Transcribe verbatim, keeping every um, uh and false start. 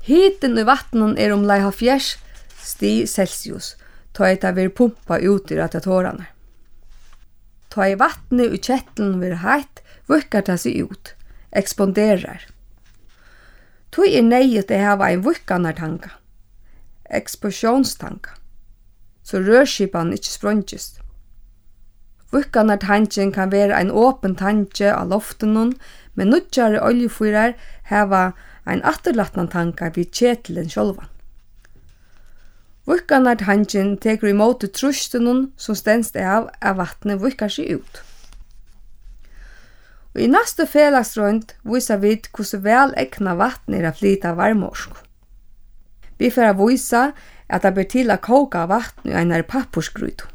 Hiten i vattnen er om lei hálvfjerðs stig Celsius, ta etta vir pumpa ut i radiatorerna. Ta i vattnet i kjettelen vir heitt, vukkar ta seg ut, ekspanderar. Tui er neiet å hava ein vukkanartanka, eksplosjonstanka, så rørskipan ikkje sprongist. Vukkanartanken kan være ein åpen tanke av loftenon, men nudjare oljefyrar hava ein atterlatnan tanka vid kjetelen sjálvan. Vukkanartanken tekur imot trustenon som stendst av av vattnet vukkar seg ut. Og i næste felagsrønt viser vi hvordan vel egna vatten er å flyta varmeorsk. Vi får vise at det blir til å koka vatten i en pappursgryt.